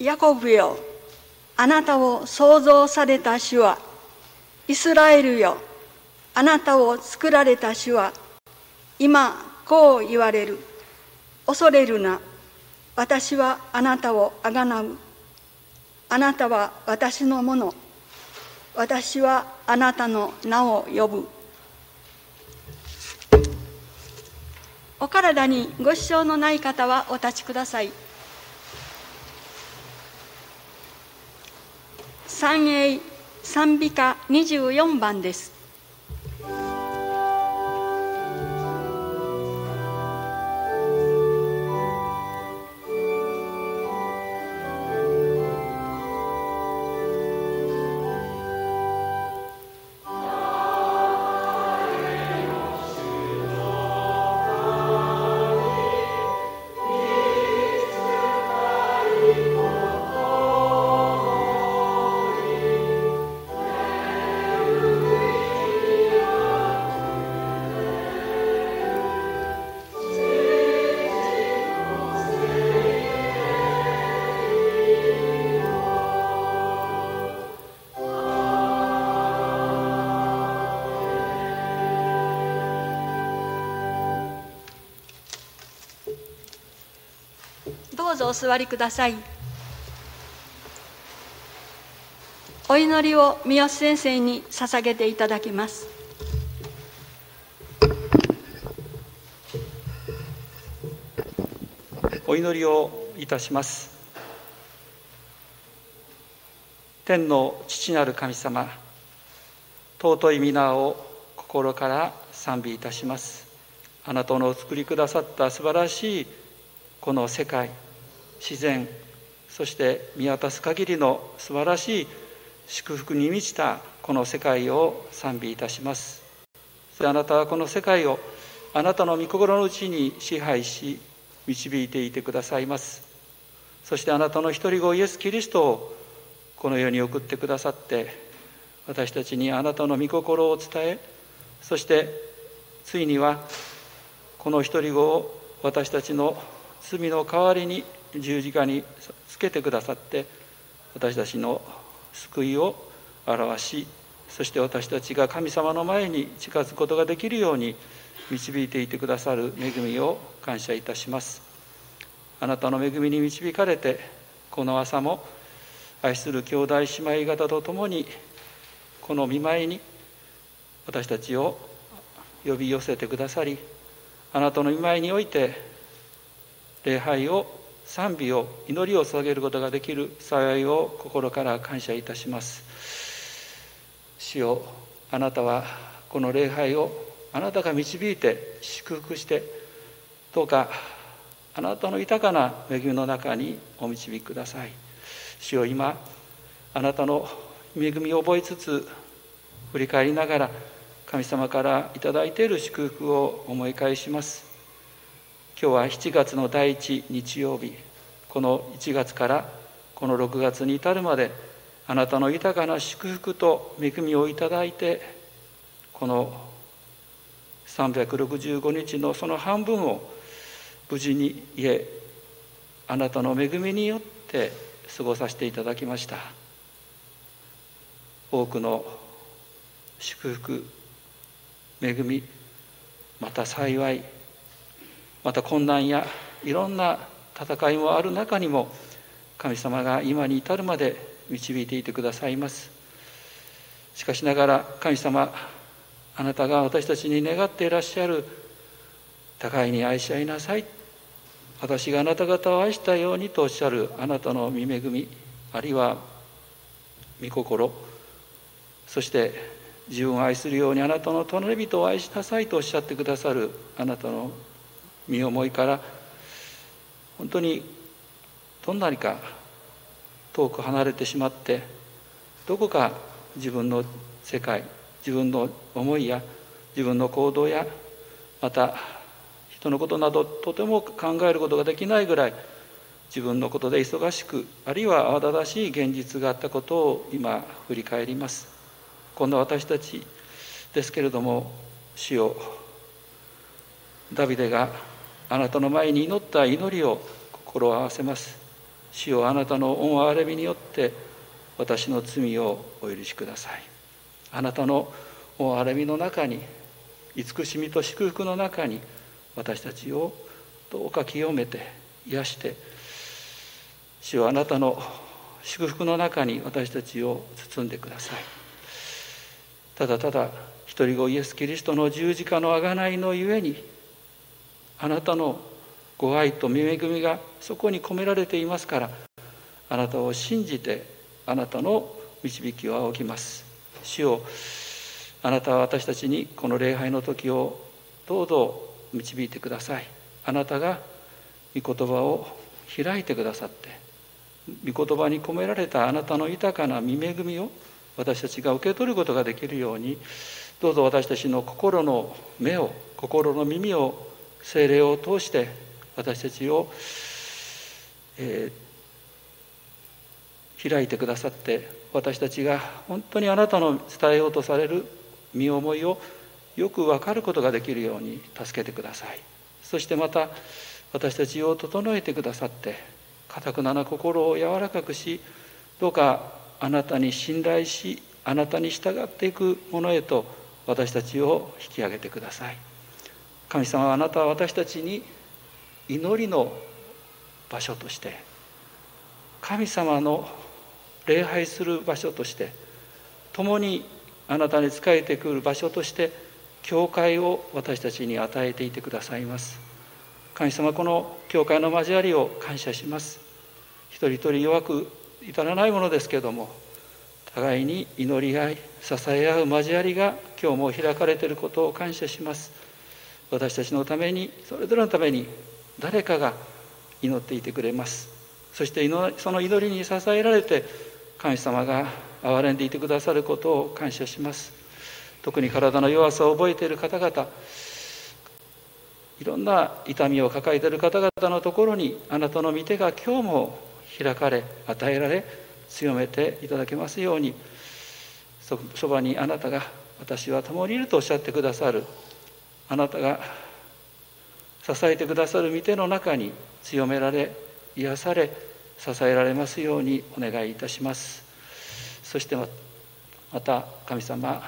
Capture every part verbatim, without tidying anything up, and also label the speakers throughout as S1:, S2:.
S1: ヤコブよ、あなたを創造された主は、イスラエルよ、あなたを作られた主は、今こう言われる。恐れるな。私はあなたをあがなう。あなたは私のもの。私はあなたの名を呼ぶ。お体にご支障のない方はお立ちください。三永賛美歌にじゅうよんばんです。どうぞお座りください。お祈りを三好先生に捧げていただきます。
S2: お祈りをいたします。天の父なる神様、尊い皆を心から賛美いたします。あなたのお作りくださった素晴らしいこの世界、自然、そして見渡す限りの素晴らしい祝福に満ちたこの世界を賛美いたします。そしてあなたはこの世界をあなたの御心のうちに支配し導いていてくださいます。そしてあなたの一人子イエス・キリストをこの世に送ってくださって、私たちにあなたの御心を伝え、そしてついにはこの一人子を私たちの罪の代わりに十字架につけてくださって、私たちの救いを表し、そして私たちが神様の前に近づくことができるように導いていてくださる恵みを感謝いたします。あなたの恵みに導かれて、この朝も愛する兄弟姉妹方と共にこの御前に私たちを呼び寄せてくださり、あなたの御前において礼拝を、賛美を、祈りを捧げることができる幸いを心から感謝いたします。主よ、あなたはこの礼拝をあなたが導いて祝福して、どうかあなたの豊かな恵みの中にお導きください。主よ、今あなたの恵みを覚えつつ振り返りながら、神様からいただいている祝福を思い返します。今日はしちがつの第一日曜日、このいちがつからこのろくがつに至るまで、あなたの豊かな祝福と恵みをいただいて、このさんびゃくろくじゅうごにちのその半分を無事に家、あなたの恵みによって過ごさせていただきました。多くの祝福、恵み、また幸い、また困難やいろんな戦いもある中にも、神様が今に至るまで導いていてくださいます。しかしながら神様、あなたが私たちに願っていらっしゃる、互いに愛し合いなさい、私があなた方を愛したようにとおっしゃるあなたの御恵み、あるいは御心、そして自分を愛するようにあなたの隣人を愛しなさいとおっしゃってくださるあなたの身思いから、本当にどんなにか遠く離れてしまって、どこか自分の世界、自分の思いや自分の行動や、また人のことなどとても考えることができないぐらい自分のことで忙しく、あるいは慌ただしい現実があったことを今振り返ります。こんな私たちですけれども、主よ、ダビデがあなたの前に祈った祈りを心を合わせます。 主よ、あなたの恩憐れみによって私の罪をお許しください。あなたの恩憐れみの中に、慈しみと祝福の中に私たちをどうか清めて癒して、主よ、あなたの祝福の中に私たちを包んでください。ただただ一人子イエス・キリストの十字架の贖いのゆえに、あなたのご愛と恵みがそこに込められていますから、あなたを信じてあなたの導きを仰ぎます。主よ、あなたは私たちにこの礼拝の時をどうぞ導いてください。あなたが御言葉を開いてくださって、御言葉に込められたあなたの豊かな御恵みを私たちが受け取ることができるように、どうぞ私たちの心の目を、心の耳を聖霊を通して私たちを、えー、開いてくださって、私たちが本当にあなたの伝えようとされる身思いをよく分かることができるように助けてください。そしてまた私たちを整えてくださって、堅くなな心を柔らかくし、どうかあなたに信頼し、あなたに従っていくものへと私たちを引き上げてください。神様は、あなたは私たちに祈りの場所として、神様の礼拝する場所として、共にあなたに仕えてくる場所として、教会を私たちに与えていてくださいます。神様、この教会の交わりを感謝します。一人一人弱く至らないものですけれども、互いに祈り合い、支え合う交わりが今日も開かれていることを感謝します。私たちのために、それぞれのために誰かが祈っていてくれます。そしてその祈りに支えられて、神様が憐れんでいてくださることを感謝します。特に体の弱さを覚えている方々、いろんな痛みを抱えている方々のところに、あなたの御手が今日も開かれ、与えられ、強めていただけますように、 そ, そばにあなたが、私は共にいるとおっしゃってくださる、あなたが支えてくださる御手の中に強められ、癒され、支えられますようにお願いいたします。そしてまた神様、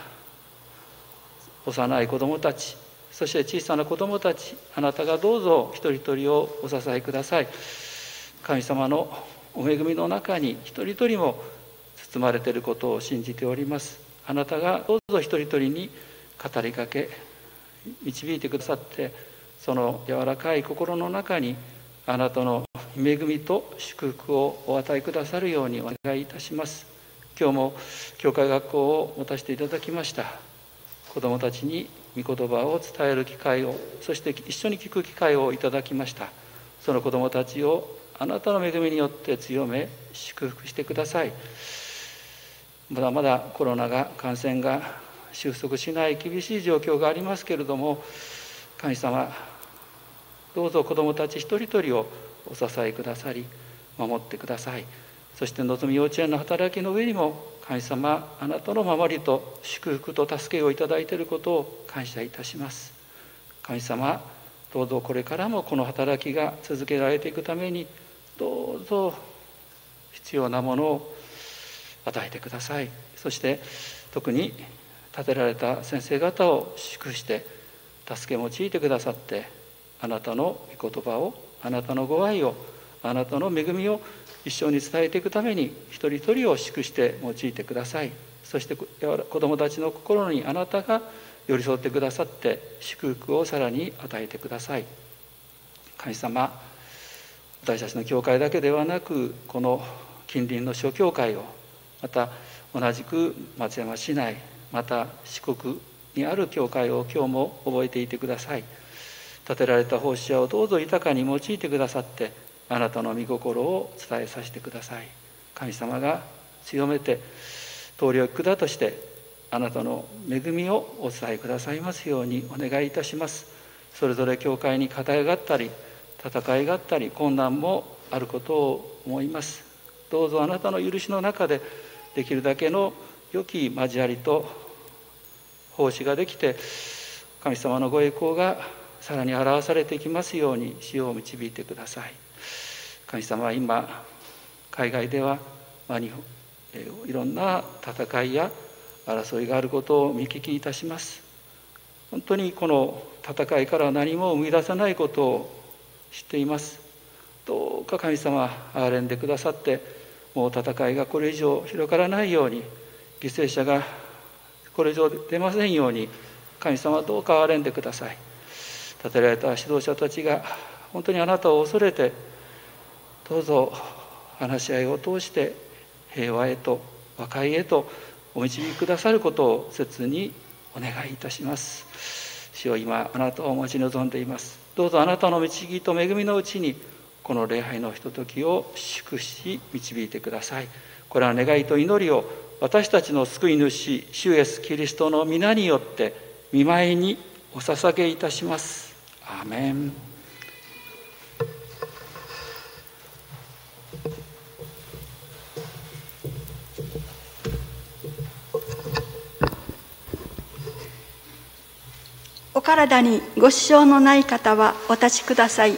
S2: 幼い子どもたち、そして小さな子どもたち、あなたがどうぞ一人一人をお支えください。神様のお恵みの中に一人一人も包まれていることを信じております。あなたがどうぞ一人一人に語りかけ、導いてくださって、その柔らかい心の中にあなたの恵みと祝福をお与えくださるようにお願いいたします。今日も教会学校を持たせていただきました。子どもたちに御言葉を伝える機会を、そして一緒に聞く機会をいただきました。その子どもたちをあなたの恵みによって強め、祝福してください。まだまだコロナが、感染が収束しない厳しい状況がありますけれども、神様、どうぞ子どもたち一人一人をお支えくださり、守ってください。そしてのぞみ幼稚園の働きの上にも、神様、あなたの守りと祝福と助けをいただいていることを感謝いたします。神様、どうぞこれからもこの働きが続けられていくために、どうぞ必要なものを与えてください。そして特に立てられた先生方を祝福して助け用いてくださって、あなたの御言葉を、あなたのご愛を、あなたの恵みを一緒に伝えていくために、一人一人を祝して用いてください。そして子どもたちの心にあなたが寄り添ってくださって、祝福をさらに与えてください。神様、私たちの教会だけではなく、この近隣の諸教会を、また同じく松山市内、また四国にある教会を今日も覚えていてください。立てられた奉仕者をどうぞ豊かに用いてくださって、あなたの御心を伝えさせてください。神様が強めて通り管としてあなたの恵みをお伝えくださいますようにお願いいたします。それぞれ教会に課題があったり、戦いがあったり、困難もあることを思います。どうぞあなたの許しの中で、できるだけの良き交わりと奉仕ができて、神様のご栄光がさらに表されていきますように、主を導いてください。神様は今海外では、まあ、日本いろんな戦いや争いがあることを見聞きいたします。本当にこの戦いから何も生み出さないことを知っています。どうか神様憐れんでくださって、もう戦いがこれ以上広がらないように、犠牲者がこれ以上出ませんように、神様どうか憐れんでください。立てられた指導者たちが本当にあなたを恐れて、どうぞ話し合いを通して平和へと和解へとお導きくださることを切にお願いいたします。主よ、今あなたを待ち望んでいます。どうぞあなたの導きと恵みのうちにこの礼拝のひとときを祝し導いてください。これは願いと祈りを私たちの救い主主イエスキリストの皆によって御前にお捧げいたします。アーメン。
S1: お体にご支障のない方はお立ちください。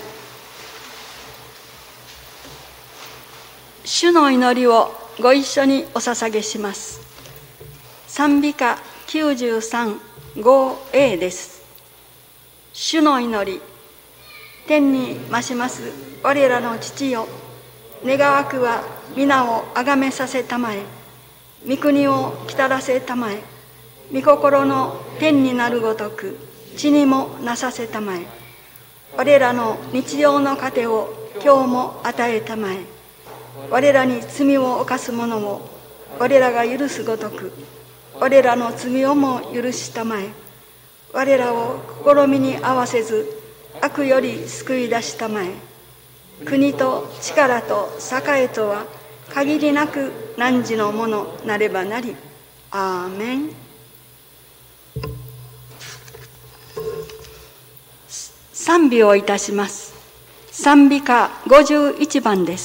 S1: 主の祈りをご一緒にお捧げします。賛美歌きゅうじゅうさん ごエー です。主の祈り。天に増します我らの父よ、願わくは皆をあがめさせたまえ、御国を来たらせたまえ、御心の天になるごとく地にもなさせたまえ。我らの日常の糧を今日も与えたまえ。我らに罪を犯す者を我らが許すごとく我らの罪をも許したまえ。我らを試みに合わせず悪より救い出したまえ。国と力と栄とは限りなく汝のものなればなり。アーメン。賛美をいたします。賛美歌ごじゅういちばんです。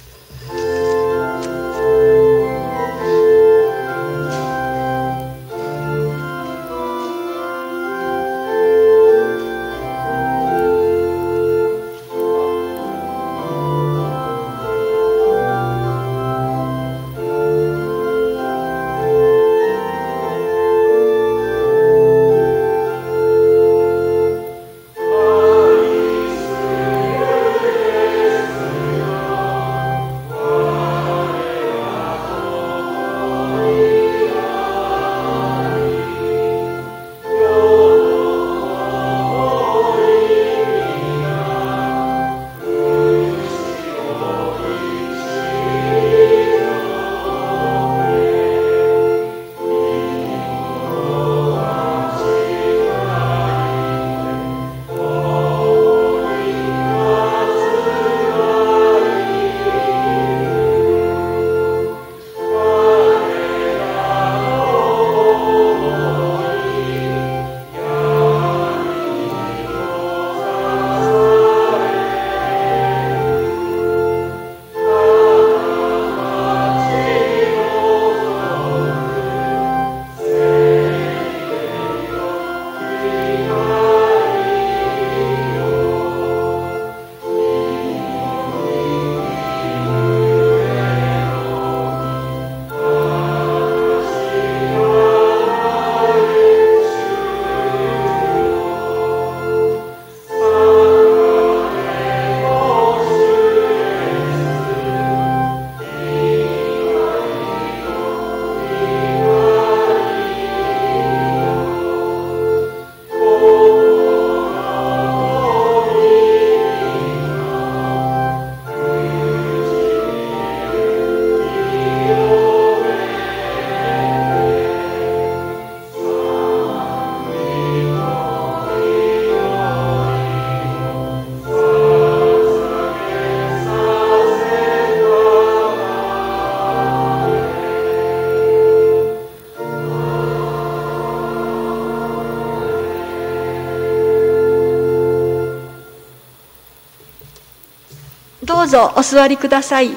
S1: どうぞお座りください。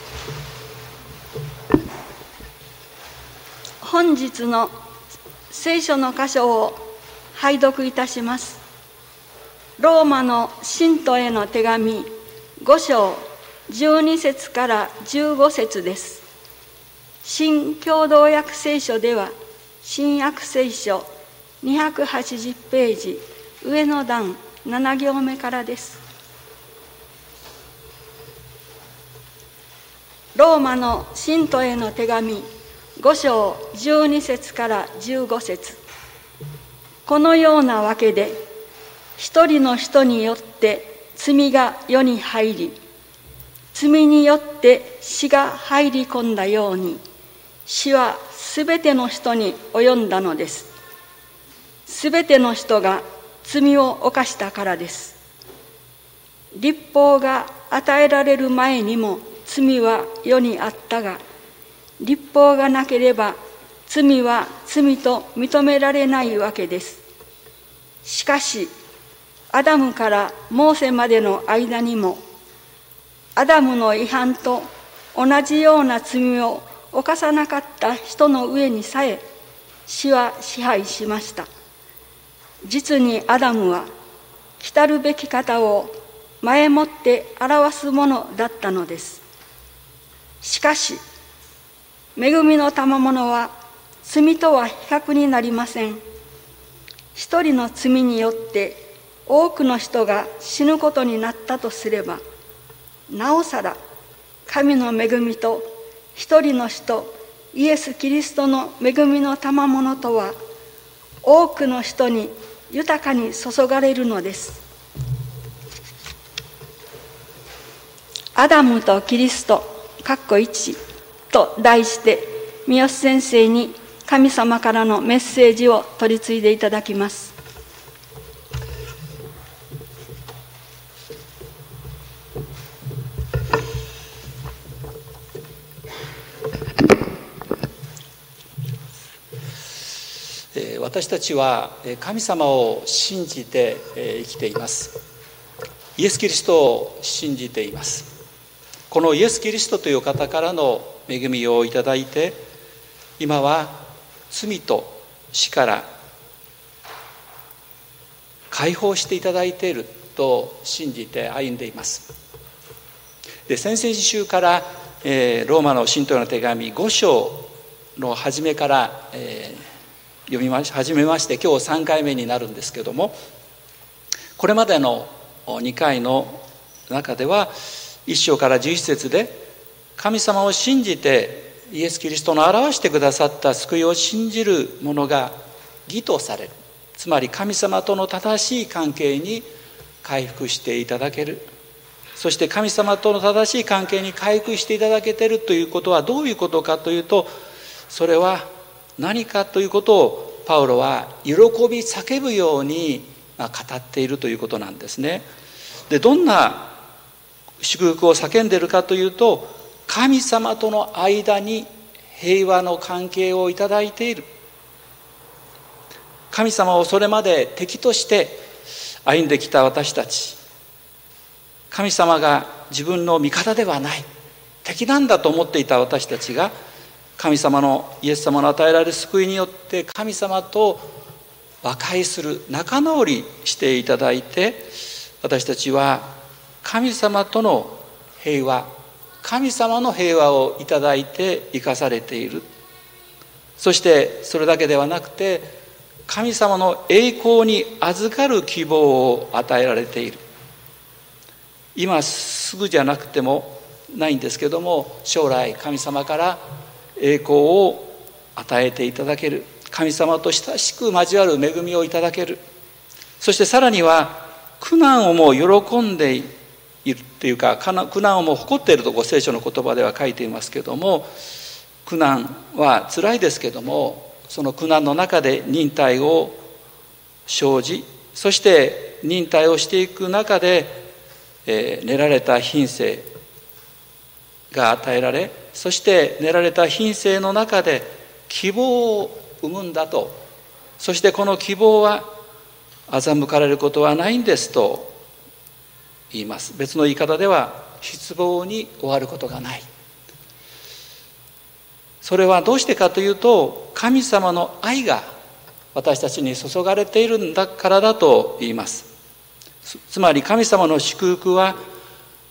S1: 本日の聖書の箇所を拝読いたします。ローマの信徒への手紙ご章じゅうに節からじゅうご節です。新共同訳聖書では、新約聖書にひゃくはちじゅうページ上の段なな行目からです。ローマの信徒への手紙ご章じゅうに節からじゅうご節。このようなわけで、一人の人によって罪が世に入り、罪によって死が入り込んだように、死はすべての人に及んだのです。すべての人が罪を犯したからです。律法が与えられる前にも罪は世にあったが、律法がなければ罪は罪と認められないわけです。しかし、アダムからモーセまでの間にも、アダムの違反と同じような罪を犯さなかった人の上にさえ死は支配しました。実にアダムは来たるべき方を前もって表すものだったのです。しかし、恵みの賜物は罪とは比較になりません。一人の罪によって多くの人が死ぬことになったとすれば、なおさら神の恵みと一人の人イエス・キリストの恵みの賜物とは多くの人に豊かに注がれるのです。アダムとキリストかっこいちと題して三好先生に神様からのメッセージを取り次いでいただきます。
S2: 私たちは神様を信じて生きています。イエス・キリストを信じています。このイエス・キリストという方からの恵みをいただいて、今は罪と死から解放していただいていると信じて歩んでいます。で、先々週から、えー、ローマの信徒への手紙ご章の初めから、えー読みまし始めまして、今日さんかいめになるんですけども、これまでのにかいの中ではいっ章からじゅういち節で、神様を信じてイエス・キリストの表してくださった救いを信じる者が義とされる、つまり神様との正しい関係に回復していただける。そして神様との正しい関係に回復していただけているということはどういうことかというと、それは何かということをパウロは喜び叫ぶように語っているということなんですね。で、どんな祝福を叫んでいるかというと、神様との間に平和の関係をいただいている。神様をそれまで敵として歩んできた私たち、神様が自分の味方ではない、敵なんだと思っていた私たちが、神様のイエス様の与えられる救いによって神様と和解する、仲直りしていただいて、私たちは神様との平和、神様の平和をいただいて生かされている。そしてそれだけではなくて、神様の栄光に預かる希望を与えられている。今すぐじゃなくてもないんですけども、将来神様から栄光を与えていただける、神様と親しく交わる恵みをいただける。そしてさらには苦難をも喜んでいるっていうか、苦難をも誇っていると聖書の言葉では書いていますけども、苦難は辛いですけども、その苦難の中で忍耐を生じ、そして忍耐をしていく中で、えー、練られた品性が与えられ、そして練られた品性の中で希望を生むんだと。そしてこの希望は欺かれることはないんですと言います。別の言い方では失望に終わることがない。それはどうしてかというと、神様の愛が私たちに注がれているんだからだと言います。つまり神様の祝福は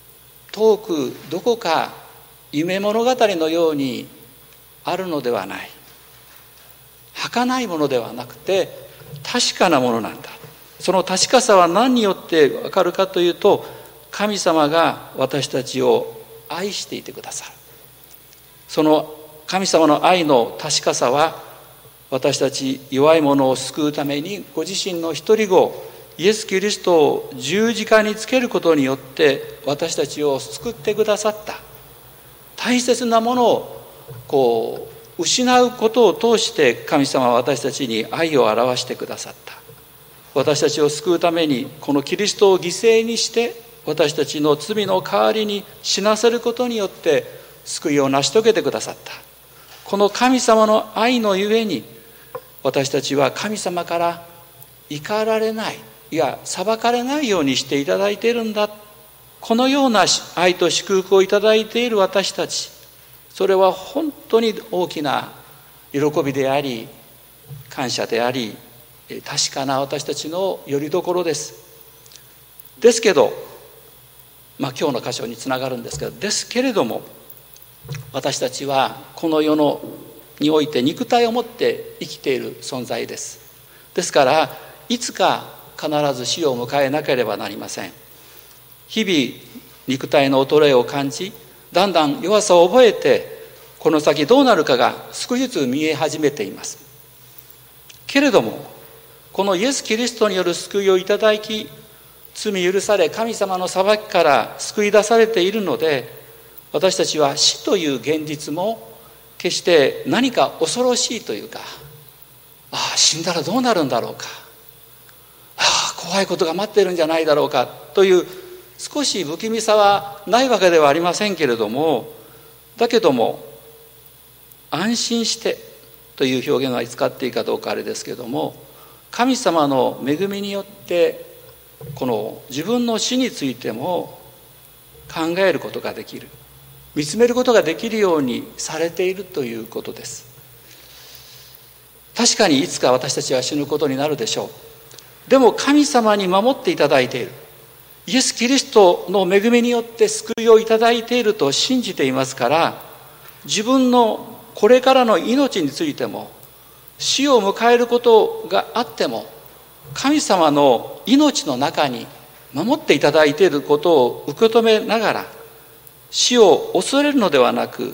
S2: 遠くどこか夢物語のようにあるのではない。儚いものではなくて確かなものなんだ。その確かさは何によって分かるかというと、神様が私たちを愛していてくださる。その神様の愛の確かさは、私たち弱い者を救うためにご自身の一人子イエス・キリストを十字架につけることによって私たちを救ってくださった。大切なものをこう失うことを通して神様は私たちに愛を表してくださった。私たちを救うためにこのキリストを犠牲にして私たちの罪の代わりに死なせることによって救いを成し遂げてくださった。この神様の愛のゆえに私たちは神様から怒られない、いや裁かれないようにしていただいているんだ。このような愛と祝福をいただいている私たち、それは本当に大きな喜びであり感謝であり、確かな私たちの拠り所です。ですけど、まあ今日の箇所につながるんですけど、ですけれども私たちはこの世のにおいて肉体を持って生きている存在です。ですからいつか必ず死を迎えなければなりません。日々肉体の衰えを感じ、だんだん弱さを覚えて、この先どうなるかが少しずつ見え始めています。けれどもこのイエス・キリストによる救いをいただき、罪許され神様の裁きから救い出されているので、私たちは死という現実も決して何か恐ろしいというか、ああ死んだらどうなるんだろうか、ああ怖いことが待っているんじゃないだろうかという少し不気味さはないわけではありませんけれども、だけども安心してという表現は使っていいかどうかあれですけれども、神様の恵みによってこの自分の死についても考えることができる、見つめることができるようにされているということです。確かにいつか私たちは死ぬことになるでしょう。でも神様に守っていただいている、イエス・キリストの恵みによって救いをいただいていると信じていますから、自分のこれからの命についても死を迎えることがあっても、神様の命の中に守っていただいていることを受け止めながら、死を恐れるのではなく、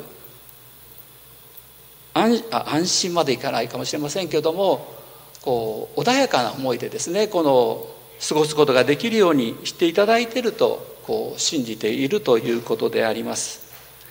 S2: 安, 安心までいかないかもしれませんけれども、こう穏やかな思いでですね、この過ごすことができるようにしていただいているとこう信じているということであります。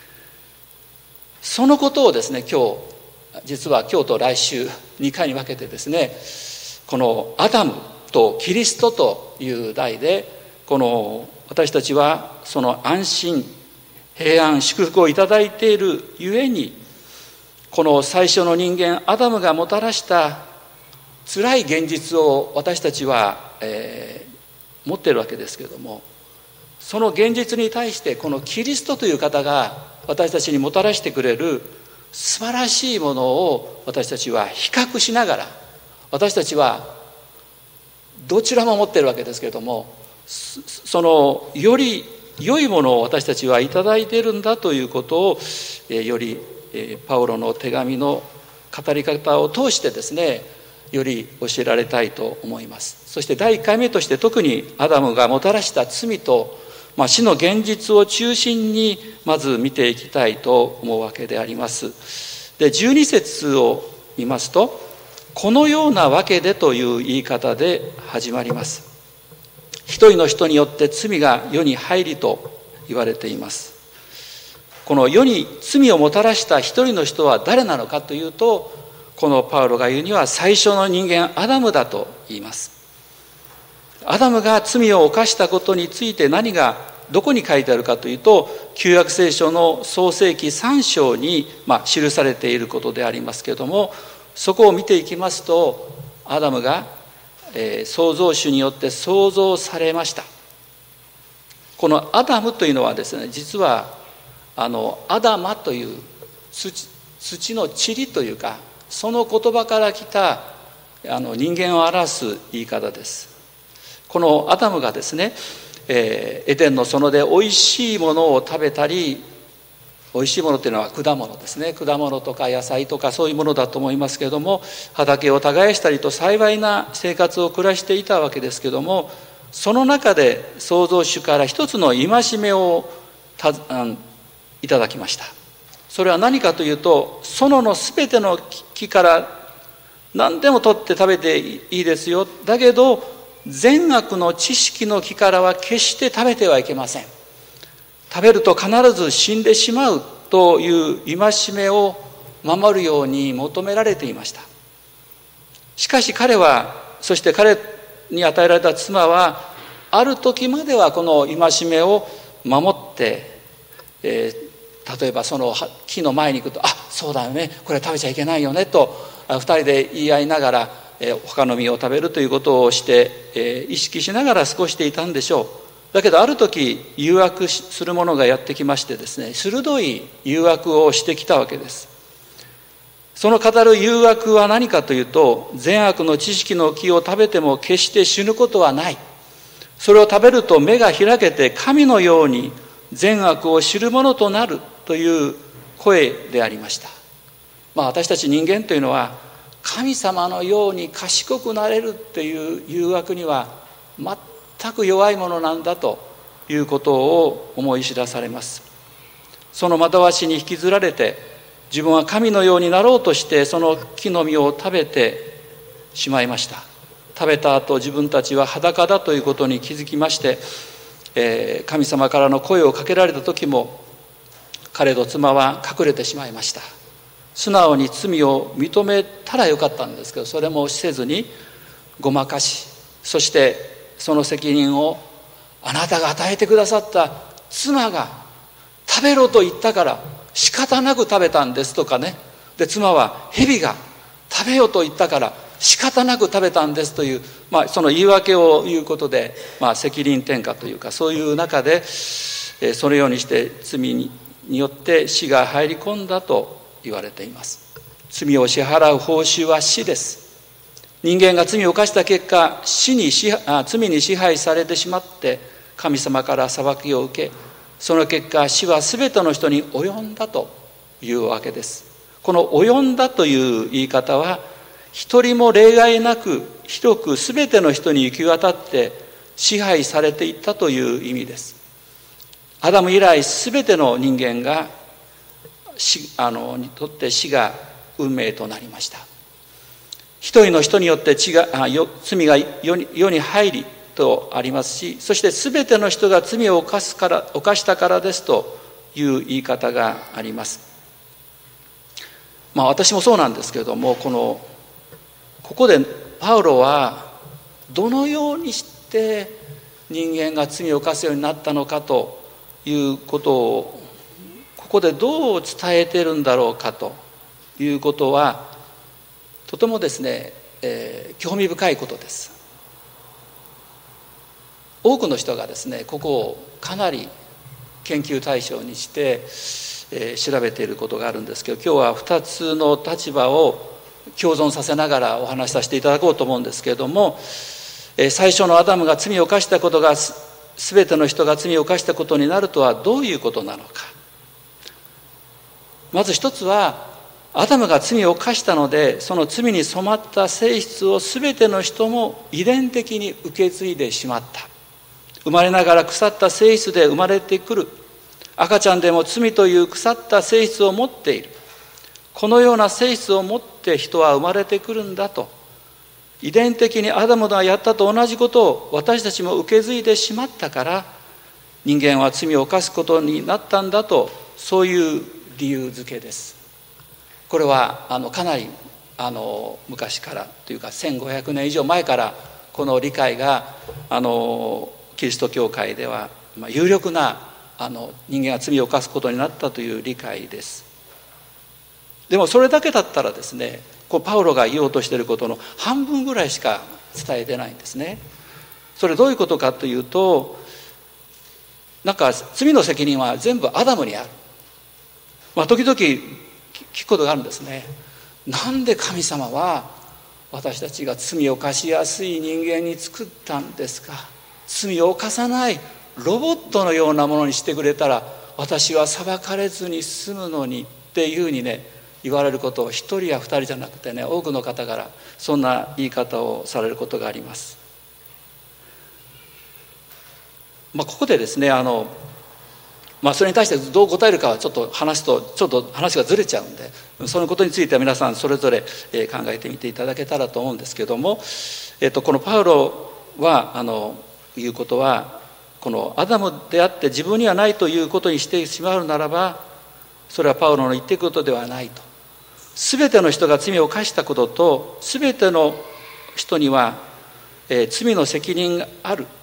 S2: そのことをですね、今日実は今日と来週にかいに分けてですね、このアダムとキリストという題で、この私たちはその安心平安祝福をいただいているゆえに、この最初の人間アダムがもたらした辛い現実を私たちは、えー、持っているわけですけれども、その現実に対してこのキリストという方が私たちにもたらしてくれる素晴らしいものを私たちは比較しながら、私たちはどちらも持っているわけですけれども、そのより良いものを私たちはいただいているんだということを、えー、より、えー、パウロの手紙の語り方を通してですね、より教えられたいと思います。そしてだいいっかいめとして、特にアダムがもたらした罪と、まあ、死の現実を中心にまず見ていきたいと思うわけであります。で、じゅうに節を見ますと、このようなわけでという言い方で始まります。一人の人によって罪が世に入りと言われています。この世に罪をもたらした一人の人は誰なのかというと、このパウロが言うには最初の人間アダムだと言います。アダムが罪を犯したことについて何がどこに書いてあるかというと、旧約聖書の創世記さん章に、まあ、記されていることでありますけれども、そこを見ていきますと、アダムが、えー、創造主によって創造されました。このアダムというのはですね、実はあのアダマという 土, 土の塵というか、その言葉から来たあの人間を表す言い方です。このアダムがですね、 えー、エデンの園でおいしいものを食べたり、おいしいものというのは果物ですね、果物とか野菜とかそういうものだと思いますけれども、畑を耕したりと幸いな生活を暮らしていたわけですけれども、その中で創造主から一つの戒めをたいただきました。それは何かというと、園のすべての木から何でも取って食べていいですよ。だけど善悪の知識の木からは決して食べてはいけません。食べると必ず死んでしまうという戒めを守るように求められていました。しかし彼は、そして彼に与えられた妻は、ある時まではこの戒めを守って、えー、例えばその木の前に行くと、あ、そうだよね、これ食べちゃいけないよねと二人で言い合いながら、えー、他の実を食べるということをして、えー、意識しながら過ごしていたんでしょう。だけどある時誘惑するものがやってきましてですね、鋭い誘惑をしてきたわけです。その語る誘惑は何かというと、善悪の知識の木を食べても決して死ぬことはない。それを食べると目が開けて神のように善悪を知るものとなるという声でありました。まあ私たち人間というのは神様のように賢くなれるっていう誘惑には全く弱いものなんだということを思い知らされます。その惑わしに引きずられて、自分は神のようになろうとしてその木の実を食べてしまいました。食べた後、自分たちは裸だということに気づきまして、えー、神様からの声をかけられた時も彼と妻は隠れてしまいました。素直に罪を認めたらよかったんですけど、それもせずにごまかし、そしてその責任をあなたが与えてくださった妻が食べろと言ったから仕方なく食べたんですとかね。で、妻は蛇が食べよと言ったから仕方なく食べたんですという、まあ、その言い訳を言うことで、まあ、責任転嫁というか、そういう中で、えー、そのようにして罪によって死が入り込んだと言われています。罪を支払う報酬は死です。人間が罪を犯した結果、死に支あ罪に支配されてしまって神様から裁きを受け、その結果死はすべての人に及んだというわけです。この及んだという言い方は、一人も例外なく広くすべての人に行き渡って支配されていったという意味です。アダム以来すべての人間が死あのにとって死が運命となりました。一人の人によって血があよ罪が世に、世に入りとありますし、そしてすべての人が罪を犯すから犯したからですという言い方があります。まあ私もそうなんですけれども、このここでパウロはどのようにして人間が罪を犯すようになったのかということをここでどう伝えているんだろうかということはとてもですね、えー、興味深いことです。多くの人がですね、ここをかなり研究対象にして、えー、調べていることがあるんですけど、今日はふたつの立場を共存させながらお話しさせていただこうと思うんですけれども、えー、最初のアダムが罪を犯したことがすべての人が罪を犯したことになるとはどういうことなのか。まず一つは、アダムが罪を犯したので、その罪に染まった性質をすべての人も遺伝的に受け継いでしまった。生まれながら腐った性質で生まれてくる赤ちゃんでも罪という腐った性質を持っている。このような性質を持って人は生まれてくるんだと。遺伝的にアダムがやったと同じことを私たちも受け継いでしまったから、人間は罪を犯すことになったんだと、そういう理由付けです。これはあのかなりあの昔からというかせんごひゃくねん以上前からこの理解があのキリスト教会では有力なあの人間が罪を犯すことになったという理解です。でもそれだけだったらですね、こうパウロが言おうとしていることの半分ぐらいしか伝えてないんですね。それどういうことかというと、なんか罪の責任は全部アダムにある。まあ時々聞くことがあるんですね。なんで神様は私たちが罪を犯しやすい人間に作ったんですか。 罪を犯さないロボットのようなものにしてくれたら私は裁かれずに済むのにっていうふうにね言われることを一人や二人じゃなくてね、多くの方からそんな言い方をされることがあります。まあ、ここでですねあの、まあ、それに対してどう答えるかはちょっと話すとちょっと話がずれちゃうんで、そのことについては皆さんそれぞれ考えてみていただけたらと思うんですけども、えっと、このパウロはあの言うことは、このアダムであって自分にはないということにしてしまうならば、それはパウロの言っていることではないと。全ての人が罪を犯したことと、全ての人には、えー、罪の責任がある。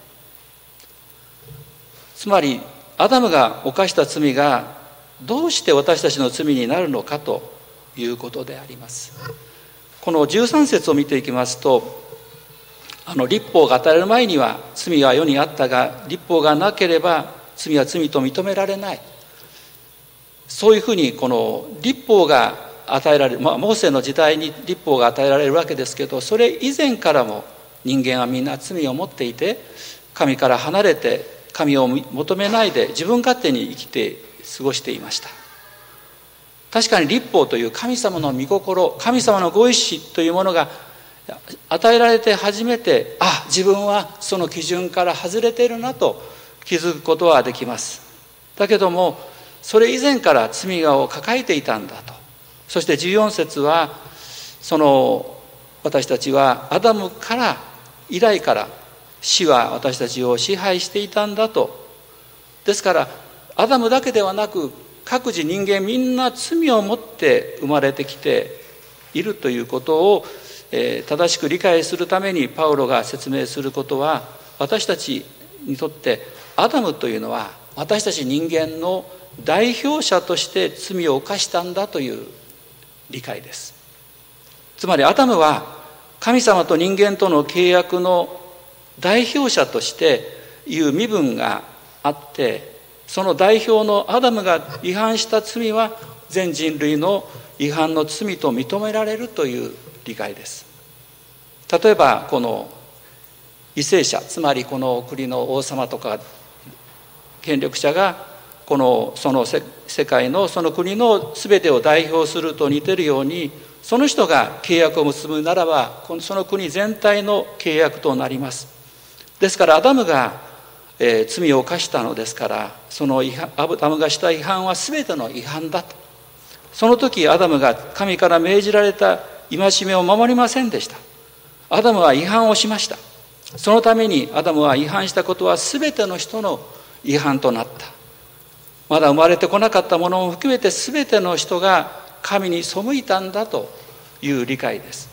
S2: つまりアダムが犯した罪がどうして私たちの罪になるのかということであります。このじゅうさん節を見ていきますと、あの律法が与えられる前には罪は世にあったが、律法がなければ罪は罪と認められない。そういうふうにこの律法が与えられる、まあ、モーセの時代に律法が与えられるわけですけど、それ以前からも人間はみんな罪を持っていて、神から離れて神を求めないで自分勝手に生きて過ごしていました。確かに律法という神様の御心、神様のご意志というものが与えられて初めて、あ、自分はその基準から外れているなと気づくことはできます。だけどもそれ以前から罪を抱えていたんだと。そしてじゅうよん節は、その私たちはアダムから以来から死は私たちを支配していたんだと。ですからアダムだけではなく各自人間みんな罪を持って生まれてきているということを正しく理解するためにパウロが説明することは、私たちにとってアダムというのは私たち人間の代表者として罪を犯したんだという理解です。つまりアダムは神様と人間との契約の代表者としていう身分があって、その代表のアダムが違反した罪は全人類の違反の罪と認められるという理解です。例えばこの為政者、つまりこの国の王様とか権力者がこのその世界のその国の全てを代表すると似てるように、その人が契約を結ぶならばその国全体の契約となります。ですからアダムが、えー、罪を犯したのですから、その違反、アダムがした違反は全ての違反だと。その時アダムが神から命じられた戒めを守りませんでした。アダムは違反をしました。そのためにアダムは違反したことは全ての人の違反となった。まだ生まれてこなかったものも含めて全ての人が神に背いたんだという理解です。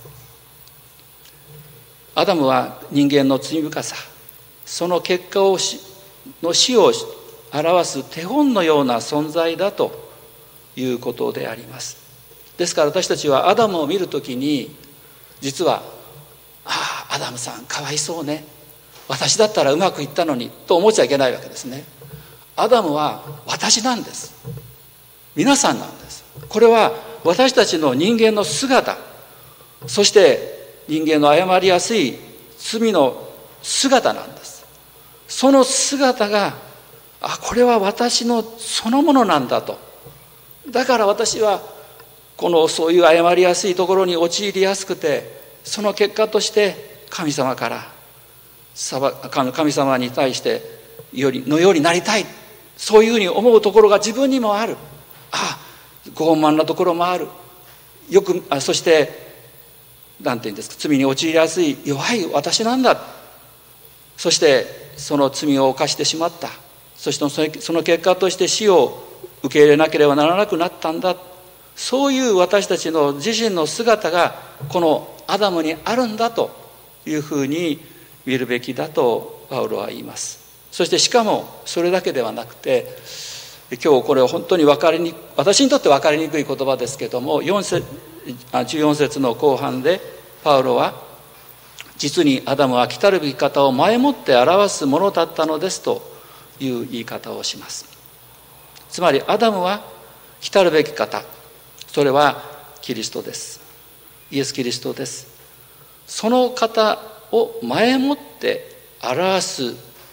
S2: アダムは人間の罪深さ、その結果をしの死を表す手本のような存在だということであります。ですから私たちはアダムを見るときに、実はああアダムさんかわいそうね、私だったらうまくいったのにと思っちゃいけないわけですね。アダムは私なんです。皆さんなんです。これは私たちの人間の姿、そして人間の誤りやすい罪の姿なんです。その姿が、あ、これは私のそのものなんだと。だから私はこのそういう誤りやすいところに陥りやすくて、その結果として神様から神様に対してよりのようになりたい、そういうふうに思うところが自分にもある。あ、傲慢なところもある。よくあそしてなんて言うんですか、罪に陥りやすい弱い私なんだ。そしてその罪を犯してしまった。そしてその結果として死を受け入れなければならなくなったんだ。そういう私たちの自身の姿がこのアダムにあるんだというふうに見るべきだとパウロは言います。そしてしかもそれだけではなくて、今日これは本当に分かりに私にとって分かりにくい言葉ですけれども、よん節じゅうよん節の後半でパウロは、実にアダムは来たるべき方を前もって表すものだったのですという言い方をします。つまりアダムは来たるべき方、それはキリストです。イエス・キリストです。その方を前もって表す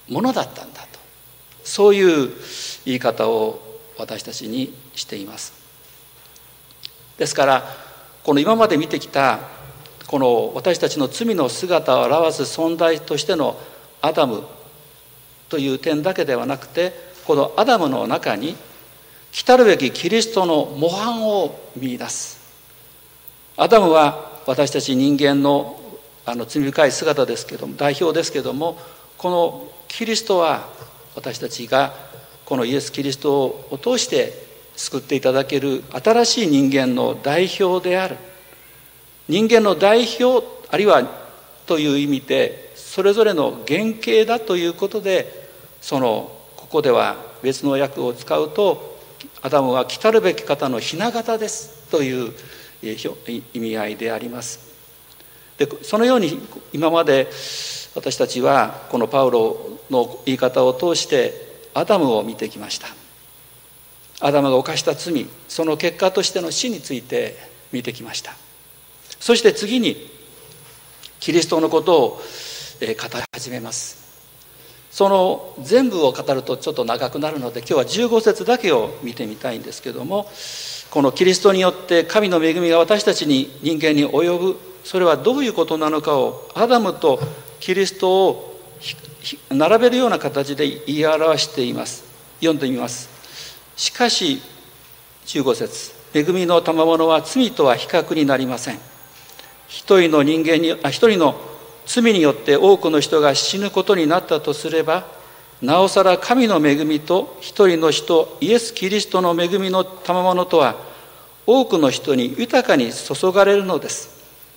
S2: ものだったんだと、そういう言い方を私たちにしています。ですからこの今まで見てきたこの私たちの罪の姿を表す存在としてのアダムという点だけではなくて、このアダムの中に来たるべきキリストの模範を見出す。アダムは私たち人間のあの罪深い姿ですけども、代表ですけども、このキリストは私たちがこのイエス・キリストを通して救っていただける新しい人間の代表である。人間の代表あるいはという意味でそれぞれの原型だということで、そのここでは別の訳を使うと、アダムは来たるべき方の雛形ですという意味合いであります。でそのように今まで私たちはこのパウロの言い方を通してアダムを見てきました。アダムが犯した罪、その結果としての死について見てきました。そして次にキリストのことを語り始めます。その全部を語るとちょっと長くなるので、今日はじゅうご節だけを見てみたいんですけども、このキリストによって神の恵みが私たちに人間に及ぶ、それはどういうことなのかをアダムとキリストを並べるような形で言い表しています。読んでみます。しかしじゅうご節、恵みの賜物は罪とは比較になりません。一人の人間にあ一人の罪によって多くの人が死ぬことになったとすれば、なおさら神の恵みと一人の人イエス・キリストの恵みの賜物とは多くの人に豊かに注がれるのです。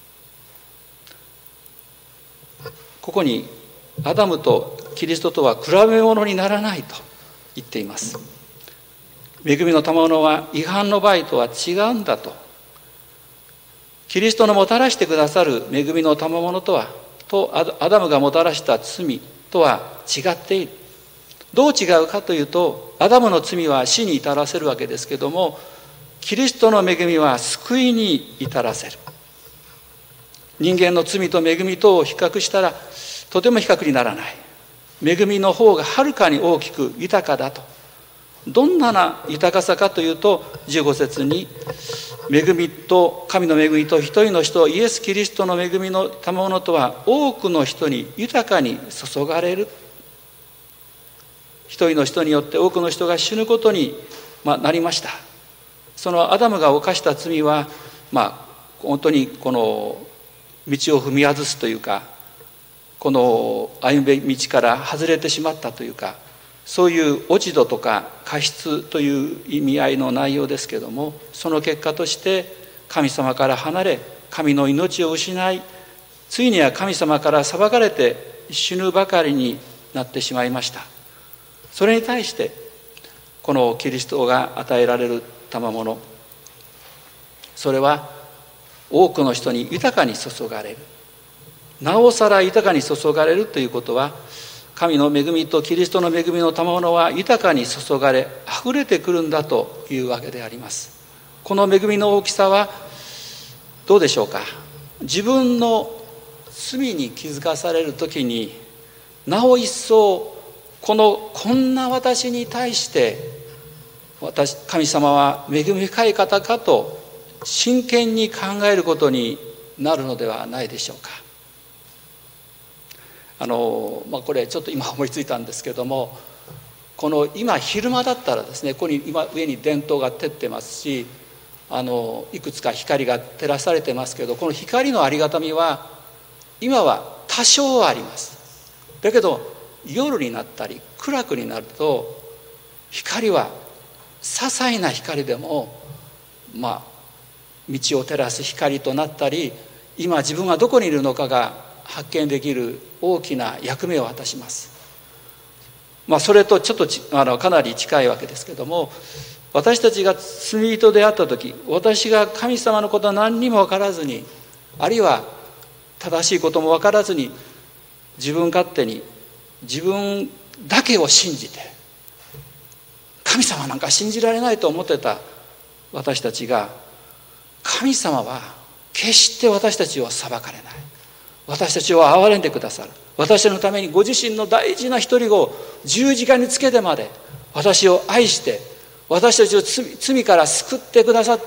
S2: ここにアダムとキリストとは比べ物にならないと言っています。恵みの賜物は違反の場合とは違うんだと。キリストのもたらしてくださる恵みの賜物とはとアダムがもたらした罪とは違っている。どう違うかというと、アダムの罪は死に至らせるわけですけども、キリストの恵みは救いに至らせる。人間の罪と恵みとを比較したらとても比較にならない。恵みの方がはるかに大きく豊かだと。どんな豊かさかというと、じゅうご節に恵みと神の恵みと一人の人イエス・キリストの恵みの賜物とは多くの人に豊かに注がれる。一人の人によって多くの人が死ぬことになりました。そのアダムが犯した罪は、まあ本当にこの道を踏み外すというか、この歩み道から外れてしまったというか、そういう落ち度とか過失という意味合いの内容ですけれども、その結果として神様から離れ、神の命を失い、ついには神様から裁かれて死ぬばかりになってしまいました。それに対してこのキリストが与えられる賜物、それは多くの人に豊かに注がれる。なおさら豊かに注がれるということは、神の恵みとキリストの恵みの賜物は豊かに注がれ溢れてくるんだというわけであります。この恵みの大きさはどうでしょうか。自分の罪に気づかされるときに、なお一層このこんな私に対して私神様は恵み深い方かと真剣に考えることになるのではないでしょうか。あの、まあ、これちょっと今思いついたんですけども、この今昼間だったらですね、ここに今上に電灯が照ってますし、あのいくつか光が照らされてますけど、この光のありがたみは今は多少はあります。だけど夜になったり暗くになると、光は些細な光でもまあ道を照らす光となったり、今自分がどこにいるのかが発見できる大きな役目を果たします。まあそれとちょっとあのかなり近いわけですけども、私たちが罪人であった時、私が神様のことは何にも分からずに、あるいは正しいことも分からずに、自分勝手に自分だけを信じて神様なんか信じられないと思ってた私たちが、神様は決して私たちを裁かれない、私たちを憐れんでくださる、 私のためにご自身の大事な一人子を十字架につけてまで私を愛して私たちを 罪, 罪から救ってくださって、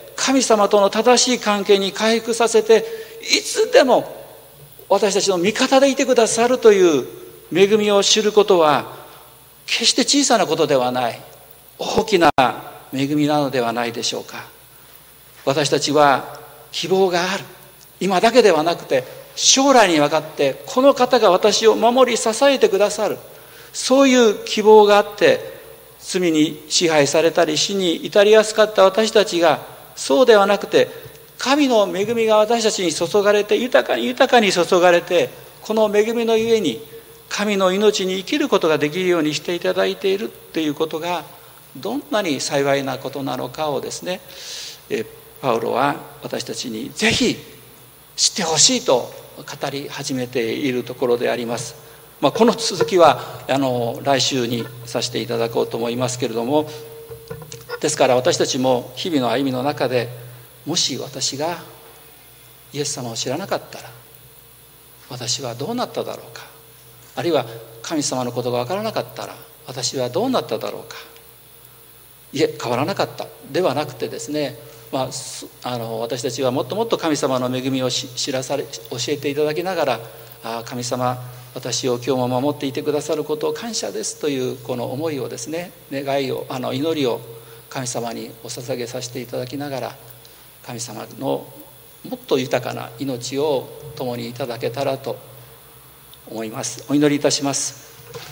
S2: 神様との正しい関係に回復させて、いつでも私たちの味方でいてくださるという恵みを知ることは決して小さなことではない、大きな恵みなのではないでしょうか。私たちは希望がある。今だけではなくて将来にわかって、この方が私を守り支えてくださる、そういう希望があって、罪に支配されたり死に至りやすかった私たちが、そうではなくて神の恵みが私たちに注がれて、豊かに豊かに注がれて、この恵みのゆえに神の命に生きることができるようにしていただいているということが、どんなに幸いなことなのかをですね、パウロは私たちにぜひ知ってほしいと語り始めているところであります。まあ、この続きはあの来週にさせていただこうと思いますけれども、ですから私たちも日々の歩みの中で、もし私がイエス様を知らなかったら私はどうなっただろうか、あるいは神様のことが分からなかったら私はどうなっただろうか、いえ変わらなかったではなくてですね、まあ、あの私たちはもっともっと神様の恵みを知らされ教えていただきながら、あ神様私を今日も守っていてくださることを感謝ですというこの思いをですね、願いを、あの祈りを神様にお捧げさせていただきながら、神様のもっと豊かな命を共にいただけたらと思います。お祈りいたします。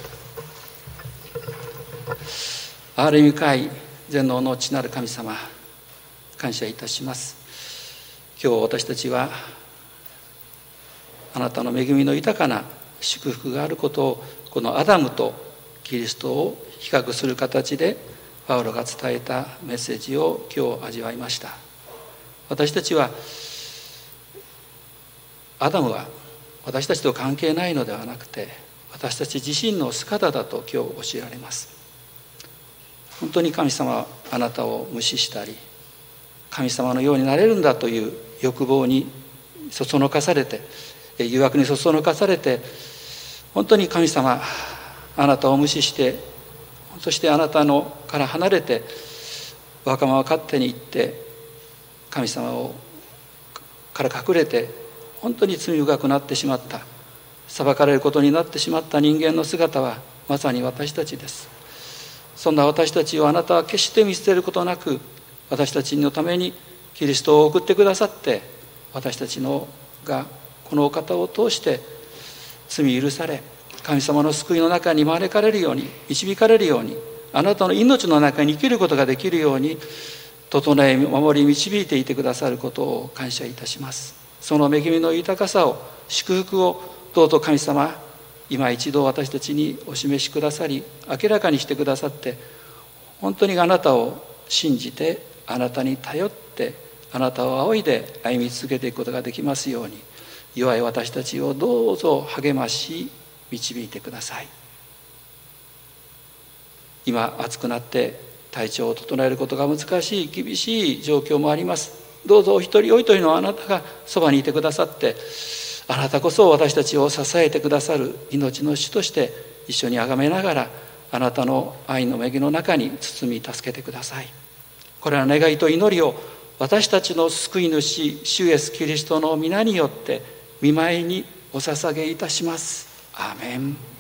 S2: 憐れみ深い全能の父なる神様、感謝いたします。今日私たちはあなたの恵みの豊かな祝福があることを、このアダムとキリストを比較する形でパウロが伝えたメッセージを今日味わいました。私たちは、アダムは私たちと関係ないのではなくて、私たち自身の姿だと今日教えられます。本当に神様はあなたを無視したり、神様のようになれるんだという欲望にそそのかされて、誘惑にそそのかされて、本当に神様あなたを無視して、そしてあなたのから離れてわがまま勝手に言って、神様をから隠れて本当に罪深くなってしまった、裁かれることになってしまった人間の姿はまさに私たちです。そんな私たちをあなたは決して見捨てることなく、私たちのためにキリストを送ってくださって、私たちのがこのお方を通して罪許され、神様の救いの中に招かれるように、導かれるように、あなたの命の中に生きることができるように整え守り導いていてくださることを感謝いたします。その恵みの豊かさを、祝福をどうぞ神様今一度私たちにお示しくださり、明らかにしてくださって、本当にあなたを信じて、あなたに頼って、あなたを仰いで歩み続けていくことができますように、弱い私たちをどうぞ励まし導いてください。今暑くなって体調を整えることが難しい厳しい状況もあります。どうぞお一人お一人のあなたがそばにいてくださって、あなたこそ私たちを支えてくださる命の主として一緒に崇めながら、あなたの愛の恵みの中に包み助けてください。これらの願いと祈りを私たちの救い主主イエスキリストの皆によって御前にお捧げいたします。アーメン。